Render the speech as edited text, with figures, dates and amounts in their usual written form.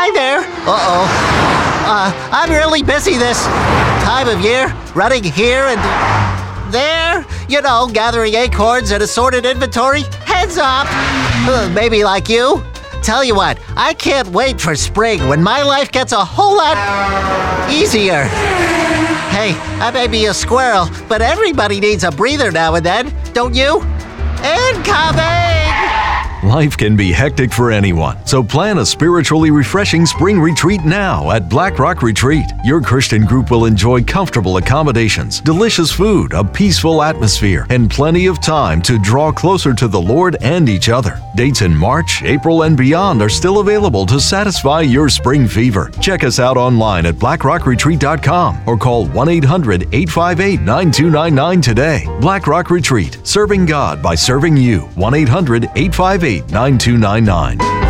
Hi there. I'm really busy this time of year, running here and there, gathering acorns and assorted inventory. Heads up. Maybe like you. Tell you what, I can't wait for spring when my life gets a whole lot easier. Hey, I may be a squirrel, but everybody needs a breather now and then, don't you? Incoming! Life can be hectic for anyone, so plan a spiritually refreshing spring retreat now at Black Rock Retreat. Your Christian group will enjoy comfortable accommodations, delicious food, a peaceful atmosphere, and plenty of time to draw closer to the Lord and each other. Dates in March, April, and beyond are still available to satisfy your spring fever. Check us out online at blackrockretreat.com or call 1-800-858-9299 today. Black Rock Retreat, serving God by serving you. 1-800-858-9299.